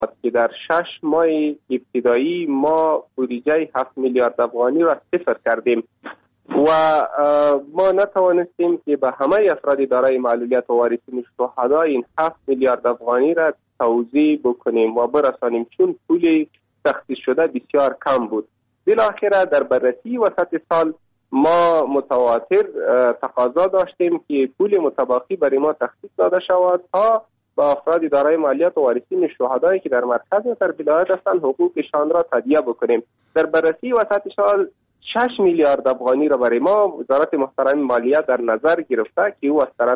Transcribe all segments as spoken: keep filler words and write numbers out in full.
که در شش ماه ابتدایی ما بودجه هفت میلیارد افغانی را صفر کردیم و ما نتوانستیم که به همه افراد دارای معلولیت و وارثین شهدا این هفت میلیارد افغانی را توزیع بکنیم و برسانیم، چون پول تخصیص شده بسیار کم بود. بالاخره در بررسی وسط سال ما متواتر تقاضا داشتیم که پول متباقی برای ما تخصیص داده شود تا با افراد دارای معلولیت و وارثین شهدایی که در مرکز و در ولایت هستند حقوقشان را تادیه بکنیم. در بررسی وسط سال شش میلیارد افغانی را برای ما وزارت محترم مالیه در نظر گرفته که او از طرف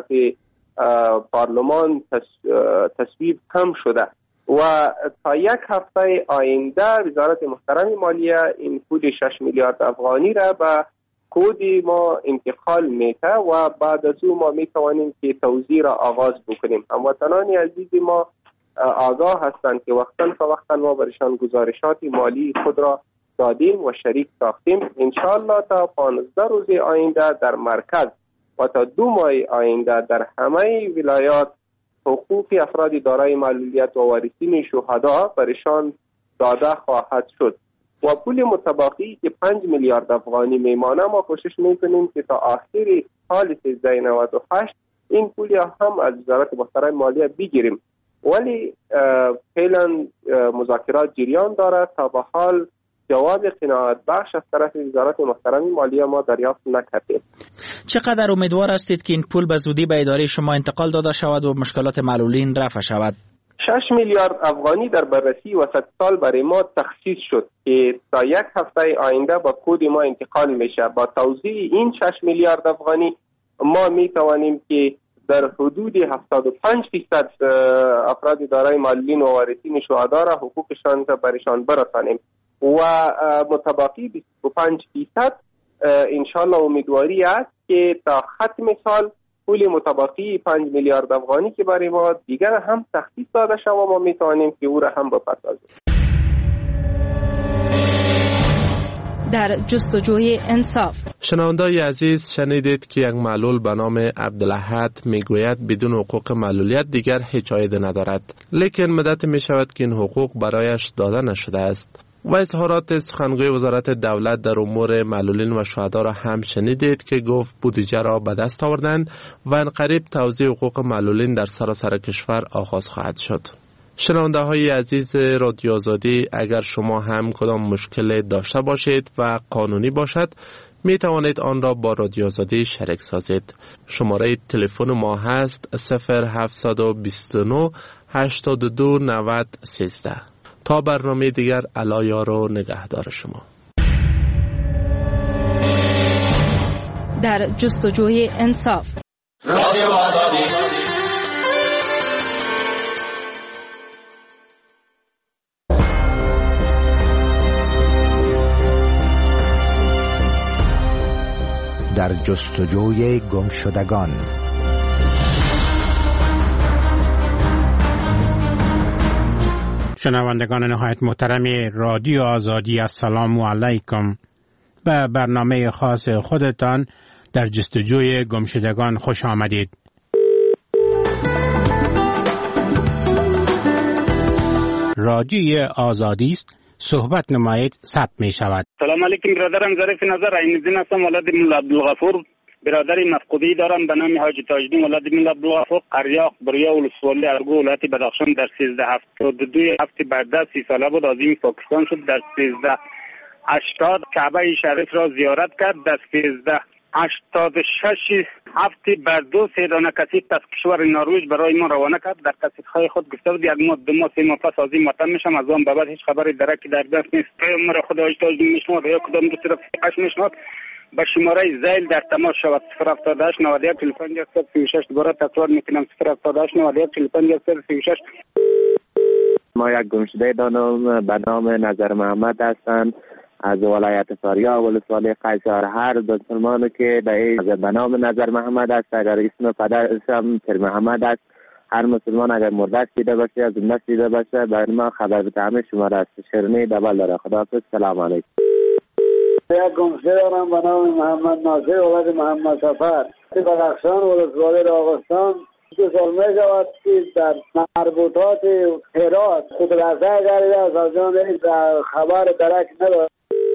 پارلمان تصویب هم شده و تا یک هفته آینده وزارت محترم مالیه این پول شش میلیارد افغانی را به کود ما انتقال میته و بعد از او ما میتوانیم که توزیع را آغاز بکنیم. هموطنان عزیز ما آگاه هستند که وقتاً فوقتاً ما برشان گزارشات مالی خود را دادیم و شریک ساختیم. انشاءالله تا پانزده روز آینده در مرکز و تا دو ماه آینده در همه ولایات حقوق افراد دارای معلولیت و وارثین شهدا برشان داده خواهد شد و پول متباقی که پنج میلیارد افغانی میمانه ما کوشش میکنیم که تا آخر سال سیزده نود و هشت این پول هم از وزارت محترم مالیه بگیریم، ولی فعلا مذاکرات جریان دارد. تا به حال جواب قناعت بخش از طرف وزارت محترم مالیه ما دریافت نکردیم. چقدر امیدوار هستید که این پول به زودی به اداره شما انتقال داده شود و مشکلات معلولین رفع شود؟ شش میلیارد افغانی در بررسی وسط سال برای ما تخصیص شد که تا یک هفته آینده با کود ما انتقال میشه. با توزیع این شش میلیارد افغانی ما میتوانیم که در حدود هفتاد و پنج درصد افراد دارای معلولین و وارثین شهدا را حقوقشان را برشان برسانیم و متباقی بیست و پنج درصد انشالله امیدواری است که تا ختم سال پول متباقی پنج میلیارد افغانی که برای ما دیگر هم تخصیص داده شود و ما میتوانیم که او را هم بپردازیم. در جستجوی انصاف. شنونده‌های عزیز، شنیدید که یک معلول به نام عبدالاحد میگوید بدون حقوق معلولیت دیگر هیچ عایدی ندارد، لیکن مدت می شود که این حقوق برایش داده نشده است. و اظهارات سخنگوی وزارت دولت در امور معلولین و شهدا را هم شنیدید که گفت بودجه را به دست آوردند و انقریب توزیع حقوق معلولین در سراسر کشور آغاز خواهد شد. شنونده های عزیز رادیو آزادی، اگر شما هم کدام مشکل داشته باشید و قانونی باشد می توانید آن را با رادیو آزادی شریک سازید. شماره تلفن ما هست صفر هفت دو نه هشتاد و دو نود سیزده. تا برنامه دیگر علایار و نگهدار شما. در جستجوی انصاف. رادیو آزادی. در جستجوی گمشدگان. شنوندگان نهایت محترم رادیو آزادی، السلام علیکم. به برنامه خاص خودتان در جستجوی گمشدگان خوش آمدید. رادیو آزادی است، صحبت نمایید ثبت می شود. سلام علیکم برادرم، ظریف نظر عین‌الدین هستم، ولد مولا عبدالغفور. برادر مفقودی دارم به نام حاجی تاجدین ولد مولا عبدالغفور، قریاق بریا ولسوالی ارگو ولایت بدخشان. در سیزده هفتاد و دو هفته بعد سی ساله بود عظیم پاکستان شد. در سیزده هشتاد کعبه شریف را زیارت کرد. در سیزده هشتاد و شش هفته بعد دو سیدانه کسی از کشور نروژ برای ما روانه کرد. در کسیت‌های خود گفته بود یک ماه دو ماه سه ماه پس از این وطن میشم، از آن به بعد هیچ خبری درکی در دست نیست. پیامبر خدا حاجی تاجدین میشنود یا کدام دو طرف فقش میشنود. با شماره زیل در تماس شود صفر هفتاد و هشت نود و یک چهل و پنج سی و شش. دوباره تکرار میکنم صفر هفتاد و هشت نود و یک چهل و پنج سی و شش. ما یک گمشده دانم به نام نظر محمد هستند از ولایت فاریاب ولسوالی قیصر. هر مسلمانی که به نام نظر محمد است، اگر اسم پدرشم پیر محمد است، هر مسلمان اگر مردش دیده باشه یا زنده دیده باشه برای ما خبر بده. همه شماره است شرنی دبل داره. خداحافظ، سلام علیکم. یک گمشده دارم به نام محمد ناصر ولد محمد سفر، بدخشان ولسوالی راغستان. دو سال می شود که در مربوطات هرات خودرسای گردیده است از جانب خبر درک ندارد.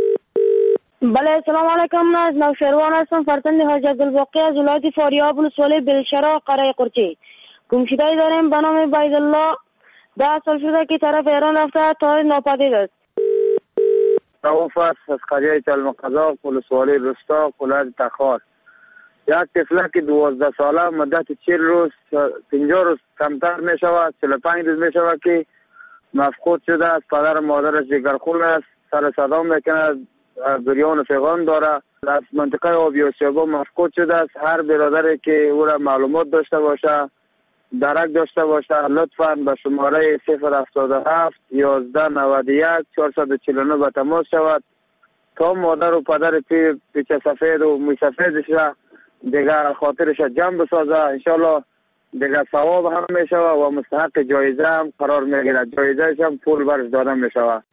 بله سلام علیکم. من از نوشروان هستم، فرزند حاج عبدالباقی از ولایت فاریاب ولسوالی بلشرا قرای قرچی. گمشده‌ای داریم به نام بایدالله. ده سال شده که طرف ایران رفته تا ناپدید است. رؤوف است از قریه چلمقزاق ولسوالی رستا ولایت تخار. یک طفله که دوازده ساله مدت چهل روز پنجاه روز کمتر می شود، چهل و پنج روز می شود که مفقود شده است. پدر و مادرش جگرخون است، سر صدا میکند، بریان و فیغان داره. از منطقه آبی آسیابا مفقود شده است. هر برادری که او را معلومات داشته باشه، درک داشته باشه، لطفاً به شماره صفر هفتاد و هفت یازده نود و یک چهارصد و چهل و نه به تماس شود تا مادر و پدر پی پیچه سفید و موی سفیدش دیگه خاطرش جمع بسازه. انشالله دیگه ثواب هم میشوه و مستحق جایزه هم قرار میگیره. جایزهش هم پول برش داده میشوه.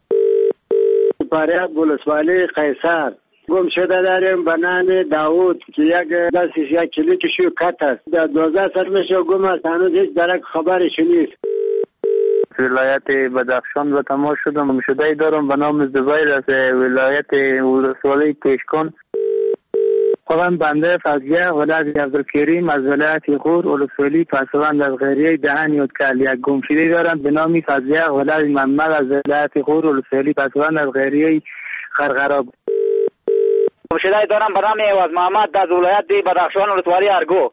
فاریاب ولسوالی قیصر گم شده داریم به نام داوود که یک دستش یک کلیکشو کت است. در دوازده سال میشه گم است، هنوز هیچ درک خبرش نیست. ولایت بدخشان به تماس شدم. گمشده‌ای دارم به نام زبیر از ولایت ولسوالی کشکان. خودم بنده فضلیه ولایت عبدالکریم از ولایت غور ولسوالی پسوند از غیریه دهن یادکل. یک گمشده‌ای دارم به نام فضلیه ولایت محمد از ولایت غور ولسوالی پسوند از غیریه خرقراب. گمشده‌ای دارم به نام عوض محمد از ولایت بدخشان ولسوالی ارگو.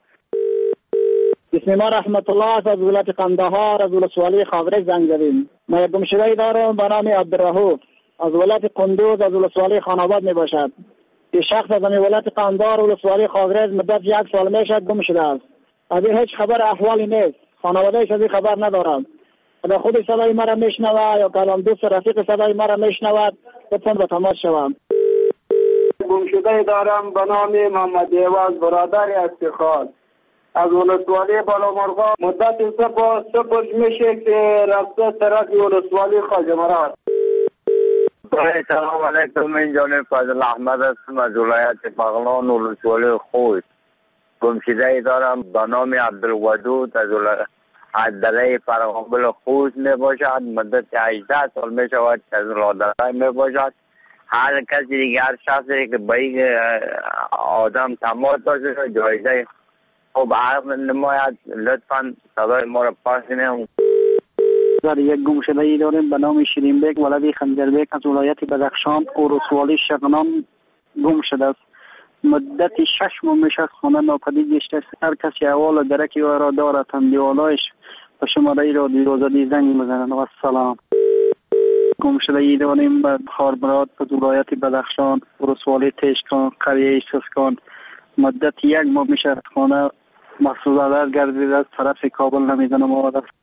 بسم ما رحمت الله از ولایت قندهار از ولسوالی خاورک زنگ زدیم. ما یک گمشده‌ای دارم به نام عبدالرحوف از ولایت قندوز از ولسوالی خاناباد می باشد. این شخص از ولایت قندهار ولسوالی خاورک مدت یک سال میشد گم شده است. از این هیچ خبر احوالی نیست. خانواده‌اش از این خبر ندارند. اگر خود صدای مرا میشنوه یا کلام دوست رفیق صدای مرا میشنود لطفاً به تماس شوند. گمشده‌ای دارم به نام محمد عوض برادر استخار از ولسوالی بالامرغا. مدت سه با سه برج میشه که رفته طرف ولسوالی خواجه مراد. سلام علیکم. من جانب فضل احمد هستم از ولایت بغلان ولسوالی خوست. گمشده‌ای دارم به نام عبدالودود از ولایت عدله فرغانبل خوست می باشد. مدت هجده سال می شود که از لادرای می باشد. هر کسی دیگه هر شخصی که با این آدم تماس داشته جایزه خب عرض نماید لطفاً صدای ما را پاسینه. در یک گمشده‌ای داریم به نام شیرین بیگ ولد خنجربیگ از ولایت بدخشان ولسوالی شغنان گم شده است. مدت شش ماه میشه خانه ناپدید گشته است. هر کسی احوال درکی او را دارد هم دیوالایش به شماره رادیو آزادی زنگ بزنند. و السلام. گمشده‌ای داریم به خاربراد از ولایت بدخشان ولسوالی تشکان قریه سسکان. مدت یک ماه میشه خانه محسوس عدد گردیده است. طرف کابل نمیدونم آمده است.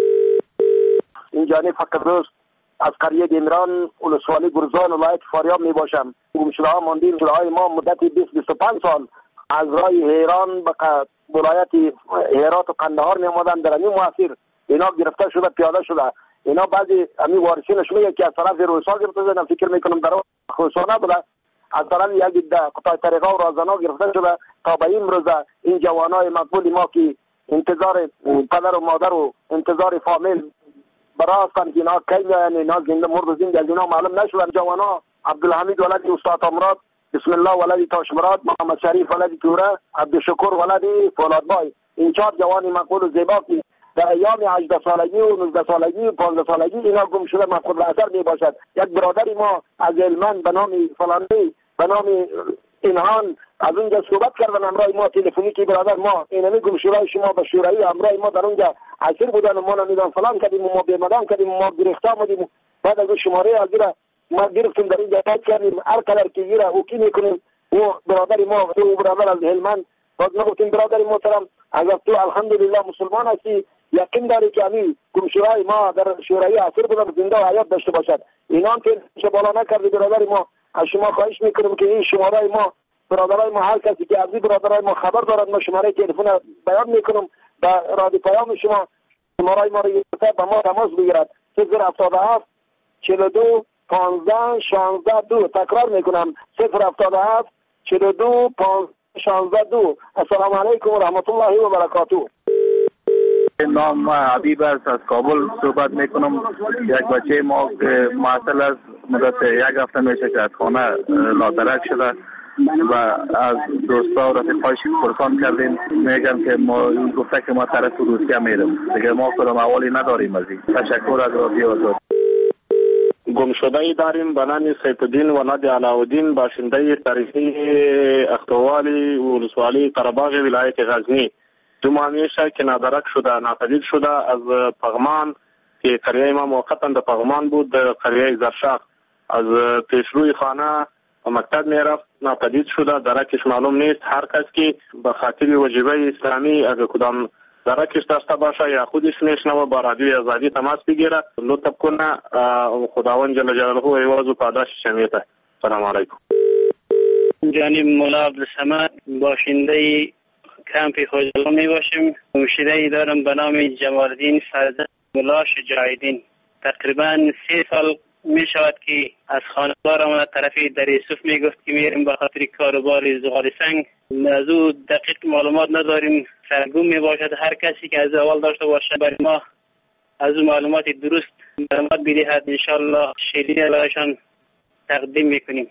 این جانب فقط روز از قریه دیمران ولسوالی گرزان ولایت فاریاب می باشم. گمشده‌ها ماندیم. گمشده‌های ما مدت بیست بیست و پنج سال از راه ایران به ولایت هرات و قندهار می آمدن. در این مسیر اینا گرفته شده پیاده شده. اینا بعضی امی وارثینش میگه که از طرف روسا گرفته شدن. فکر میکنم در خراسان نبوده. از طرف یک قطع طریقه و رازنا گرفته شده تا به این روز این جوانای مقبول ما که انتظار پدر و مادر و انتظار فامیل براستن که اینا کی میاین، اینا زنده مرد زنده از اینا معلوم نشدن. جوانا عبدالحمید ولد استاد امراد، بسم الله ولد تاشمراد، محمد شریف ولد کوره، عبدالشکر ولد فولادبای. این چهار جوانی مقبول و زیبا که در ایام هجده سالگی و نوزده سالگی و پانزده سالگی اینا گم شده مفقود الاثر می باشد. یک برادری ما از علمان به نام فلانی به نام اینهان از اونجا صحبت کردن همراه ما تلفنی که برادر ما اینمی گم شده شما به شورایی همراه ما در اونجا حاضر بودن و ما نمیدان فلان کردیم و ما بیمدان کردیم و ما گرفته آمدیم. بعد از شماره ازیره ما گرفتیم در اینجا قید کردیم. هر کلر که گیره او کی میکنیم و برادری ما او برادر از علمان باز نگفتیم برادری محترم اگر تو الحمدلله مسلمان هستی یقین داری که همین گمشده‌های ما در شورایی اثر بودن زنده و حیات داشته باشد. اینان که بالا نکردی برادری ما از شما خواهش میکنم که این شماره ما برادرای ما هر کسی که از این برادرای ما خبر دارد ما شماره تلفن بیان میکنم به رادیو پیام شما شماره ما رو به ما تماس بگیرد. صفر هفتاد و هفت چهل و دو پانزده شانزده دو. تکرار میکنم صفر هفتاد و هفت چهل و دو پانزده شانزده دو. السلام علیکم و رحمت الله و برکاته. نام حبیب است، از کابل صحبت میکنم. یک بچه ما معطل است، مدت یک هفته میشه که از خانه نادرک شده و از دوستا و رفیقایش پرسان کردیم، میگن که ما گفته که ما طرف روسیه میرم دیگه، ما کدام احوالی نداریم. از این تشکر از رادیو آزادی. گمشده ای داریم به نام سیف الدین ولد علاءالدین، باشنده تاریخی اختوالی ولسوالی قره‌باغ ولایت غزنی. دو ماه میشه که نادرک شده، ناپدید شده از پغمان که قریه ما موقتا در پغمان بود، در قریه زرشاق. از پیشروی خانه و مکتب میرفت، ناپدید شده، درکش معلوم نیست. هر کس که به خاطر وجیبه اسلامی اگر کدام درکش داشته باشه یا خودش میشنوه با رادیوی آزادی تماس بگیره، لطف کنه. خداوند جل جلاله ایواز و پاداشش میده. سلام علیکم. جانب مولا عبدالصمد، باشنده کمپ خوجلا می باشیم. گمشده ای دارم به نام جمال الدین فرزند مولا شجاعالدین. تقریبا سه سال می شود که از خانواده‌ام از طرف در یوسف می گفت که میریم به خاطر کاروبار زغال سنگ. از او دقیق معلومات نداریم، سرگم می باشد. هر کسی که از اول داشته باشه برای ما از او معلومات درست معلومات بدهد، انشالله شیرین علایشان تقدیم میکنیم.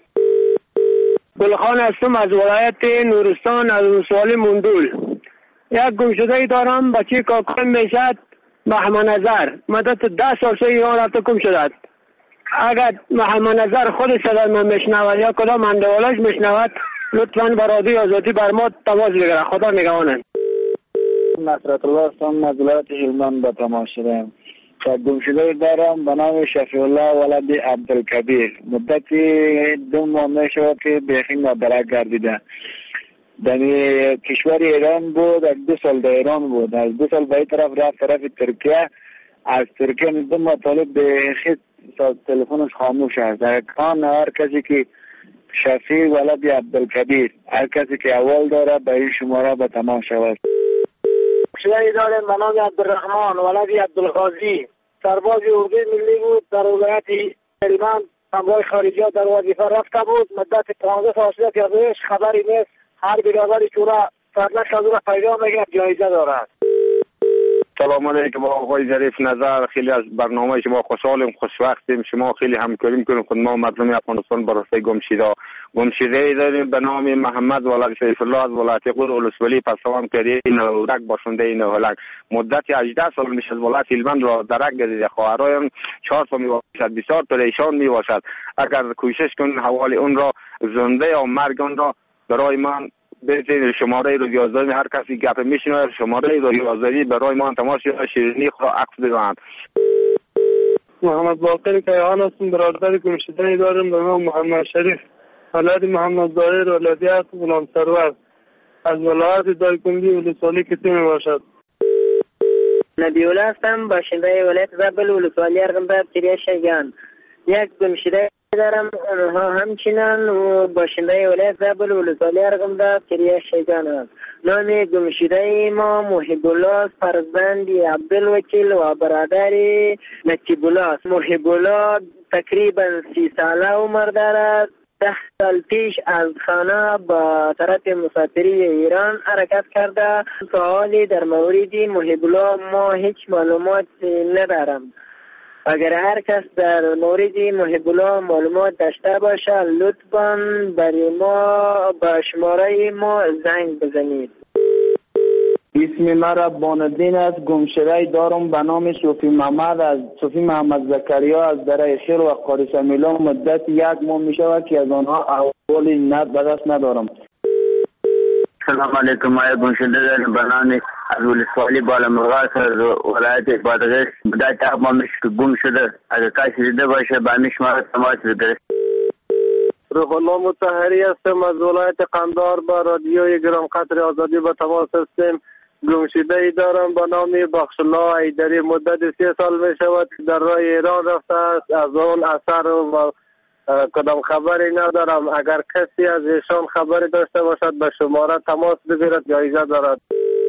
گلخان هستم از ولایت نورستان، از ولسوالی مندول. یک گمشده ای دارم، بچه کاکان میشد محمد نظر، مدت ده سال سه ایران رفته گم شد. اگر محمد نظر خود صدا من میشنود یا کدام اندوالش میشنود، لطفاً بر رادیوی آزادی بر ما تماس بگیره. خدا نگهبان. نصرت الله هستم، از ولایت هلمند به تماس شدم. یک گمشده دارم به نام شفیع الله ولد عبدالکبیر. مدتی دو ماه میشود که بیخی نادرک گردیده. در کشور ایران بود، از دو سال در ایران بود، از دو سال به این طرف رفت طرف ترکیه. از ترکیه دو مطالب بیخی تلفنش خاموش است. در کان هر کسی که شفیع ولد عبدالکبیر، هر کسی که اول داره به این شماره به تماس شود. شیعی داریم به نام عبدالرحمن ولد عبدالغازی، سرباز اردوی ملی بود، در ولایت هلمند امور خارجی در وظیفه رفته بود. مدت پانزده سال شده که ازش خبری نیست. هر برادری که را سرنش از او را پیدا میگه جایزه دارد. سلام علیکم آقای ظریف نظر، خیلی از برنامه شما خوشحالیم، خوشوقتیم. شما خیلی همکاری میکنیم خود ما مردم افغانستان براسته گمشده گمشده ای داریم به نام محمد ولد سیف الله از ولایت غور ولسوالی پسوان کری نورک باشنده نهلک. مدت هجده سال میشه از ولایت هلمند را درک گردیده. خواهرایم چهار تا میباشد، بسیار پریشان میباشد. اگر کوشش کنین حوالی اون را زنده یا مرگ اون را برای من بزنید. شماره رادیو آزادی هر کسی گپ میشنوه شماره رادیو آزادی برای ما تماس یا شیرینی خود عکس بدهند. محمد باقر کیهان هستم، برادر گمشده دارم به نام محمد شریف ولد محمد ظاهر ولدیت غلام سرور، از ولایت دایکنډي ولسوالی کسی می باشد. نبی الله هستم، باشنده ولایت زابل ولسوالی ارغنداب کریه شیگان. یک گمشده دارم، اونها همچنان باشنده ولایت زابل ولسوالی ارغنداب کریه شیگان است. نام گمشده ما محب الله فرزند عبدالوکیل و برادر نجیب الله است. محب الله تقریبا سی ساله عمر دارد. ده سال پیش از خانه با طرف مسافری ایران حرکت کرده. سوالی در مورد محب الله ما هیچ معلومات ندارم. اگر هر کس در مورد محب الله معلومات داشته باشه لطفاً برای ما با شماره ما زنگ بزنید. اسم ما ربان الدین است. گمشده دارم به نام صوفی محمد از صوفی محمد زکریا از دره خیر و قادس میلان. مدت یک ماه می شود که از آنها احوال ند به دست ندارم. سلام علیکم. ما گمشده دارم به نام از ولسوالی بالامرغاز از ولایت بادغیس. مدت یک ماه می شود گم شده. اگر کسی دیده باشه به همین شماره تماس بگیرید. روح الله مطهری هستم، از ولایت قندهار با رادیوی گران قدر آزادی به تماس هستیم. گمشده ای دارم به نام بخش الله ایدری. مدت سی سال می شود در راه ایران رفته است. از اون اثر و کدام خبری ندارم. اگر کسی از ایشان خبری داشته باشد به شماره تماس بگیرد، جایزه دارد.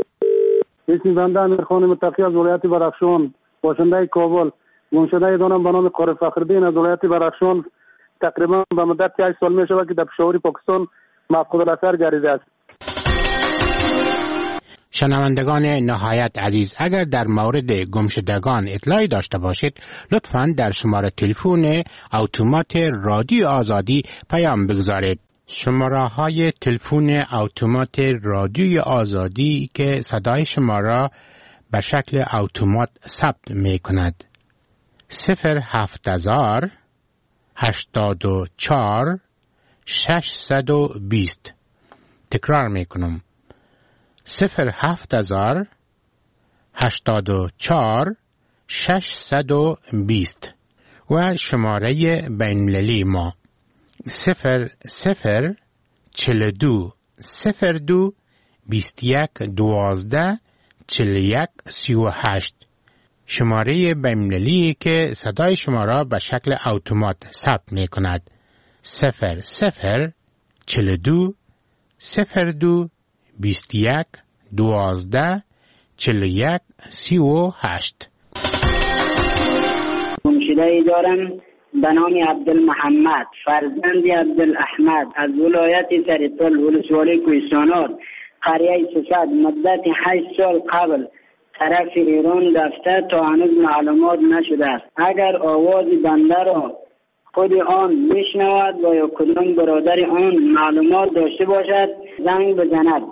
اسم بنده امیرخان متقی از ولایت بدخشان، باشنده کابل. گمشده ای دارم به نام قاری فخرالدین از ولایت بدخشان. تقریبا به مدت یک سال می شود که در پشاور پاکستان مفقود الاثر گردیده است. شنوندگان نهایت عزیز، اگر در مورد گمشدگان اطلاعی داشته باشید لطفاً در شماره تلفن اتومات رادیو آزادی پیام بگذارید. شماره های تلفن اتومات رادیوی آزادی که صدای شما را به شکل اتومات ثبت می کند: صفر هفت هزار هشتاد و چهار ششصد و بیست. تکرار می کنم: صفر هفت هزار هشتاد و چهار ششصد و بیست. و شماره بین‌المللی ما صفر صفر چهل و دو صفر دو بیست و یک دوازده چهل و یک سی و هشت. شماره بین‌المللی که صدای شما را به شکل اتومات ثبت می کند: صفر صفر چهل و دو صفر دو بیست و یک دوازده چهل و یک سی و هشت. گمشده‌ای دارم به نام عبدالمحمد فرزند عبدالاحمد از ولایت سرپل ولسوالی کوهستانات قریه سوسد. مدت هشت سال قبل طرف ایران رفته تا هنوز معلومات نشده است. اگر آواز بنده را خود آن میشنود و یا کدام برادر آن معلومات داشته باشد زنگ بزند.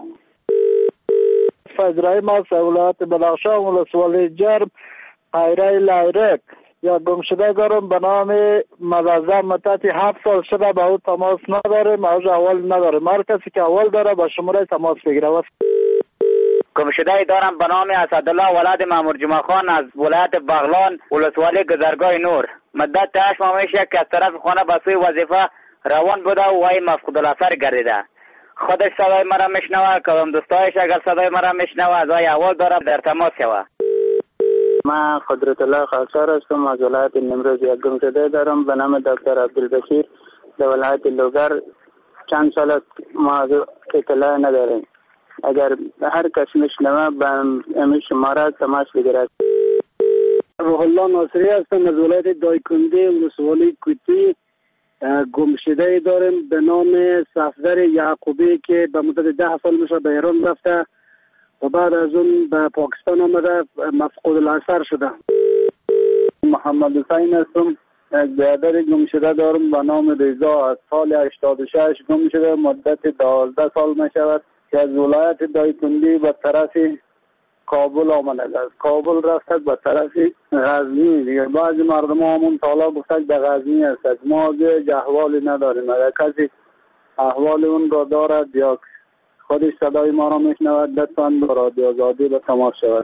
فضرای ما ولایت بدخشان ولسوالی جرم قریه لیرک یا گمشده دارم به نام مززم. مدت هفت سال شده به او تماس نداریم، از اول نداریم. هر کسی که اول داره با شماره تماس بگیره. گمشده دارم به نام اسدالله ولد مامور جمعه خان از ولایت بغلان ولسوالی گذرگاه نور. مدت هشت ماه میشه که از طرف خانه به سوی وظیفه روان بوده و وی مفقود الاثر گردیده. خودش صدای مرا میشنوه، کدام دوستایش اگر صدای مرا میشنوه از وی اول داره در تماس شوه. من قدرت الله خالصار هستم از ولایت نیمروز. یک گمشده دارم به نام دکتر عبدالبشیر در ولایت لوگر. چند سال است ما اطلاع نداریم. اگر هر کس میشنوه به امی شماره تماس بگیرد. روح الله ناصری هستم از ولایت دایکنده ولسوالی کوتی. گمشده داریم به نام صفدر یعقوبی که به مدت ده سال میشه به ایران رفته و بعد از اون به پاکستان آمده مفقود الاثر شده. محمد حسین هستم. یک برادر گمشده دارم به نام رضا از سال هشتاد و شش گم شده. مدت دوازده سال می شود که از ولایت دایکنده به طرف کابل آمده است. کابل رفته به طرف غزنی. دیگه بعضی مردم همون سالا گفتن به غزنی است. ما دیگه احوالی نداریم. اگر کسی احوال اون را دارد یا خودش صدای ما را میشنود لطفاً با رادیو آزادی به تماس شود.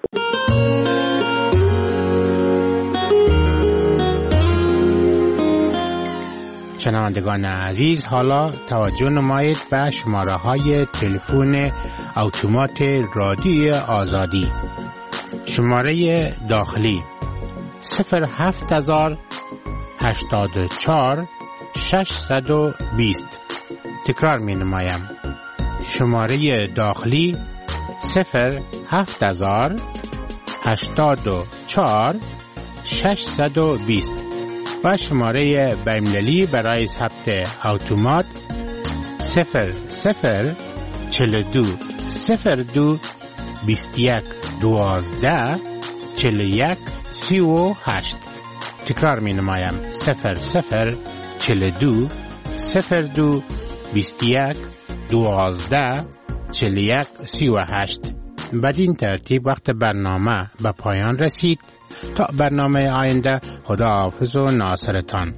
شنوندگان عزیز، حالا توجه نمایید به شماره های تلفن اتومات رادیو آزادی. شماره داخلی صفر هفت هزار هشتاد و چهار ششصد و بیست. تکرار می نمایم. شماره داخلی صفر هفت هزار هشتاد و چهار ششصد و بیست و شماره بین‌المللی برای ثبت اتومات صفر صفر چهل و دو صفر دو بیست و یک دوازده چهل و یک سی و هشت. تکرار می نمایم. صفر صفر چهل و دو صفر دو بیست و یک دوازده چهل و یک سی و هشت. بدین ترتیب وقت برنامه به پایان رسید. تا برنامه آینده، خدا حافظ و ناصرتان.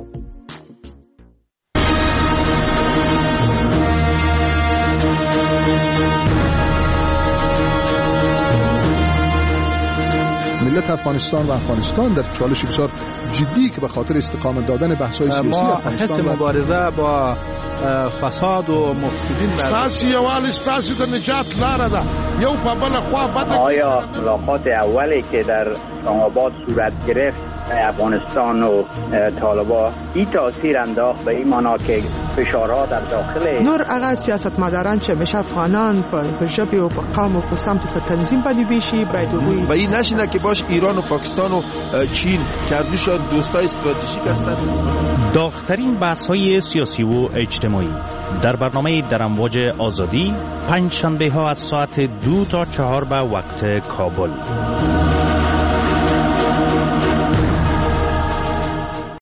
ملت افغانستان و افغانستان در چالش بسیار جدی که به خاطر استقامت دادن بحث‌های سیاسی افغانستان ما حس مبارزه با فساد و مفسدین ستاسي یوال ستاسي د نجات لاره ده. یو په بل خوا بده. آیا ملاقات اولی که در اسلام‌آباد صورت گرفت افغانستان و طالبان این تاثیر انداخت به این معنا که فشارها در داخل نور هغه سیاستمداران چې همیشه افغانان په ژبې او په قوم او په سمت په تنظیم باندې بیشي باید وګوري و این نشینه که باش ایران و پاکستان و چین کردوش دوستای استراتژیک هستند. داغ‌ترین بحث‌های سیاسی و اجتماعی در برنامه در امواج آزادی پنج شنبه ها از ساعت دو تا چهار به وقت کابل.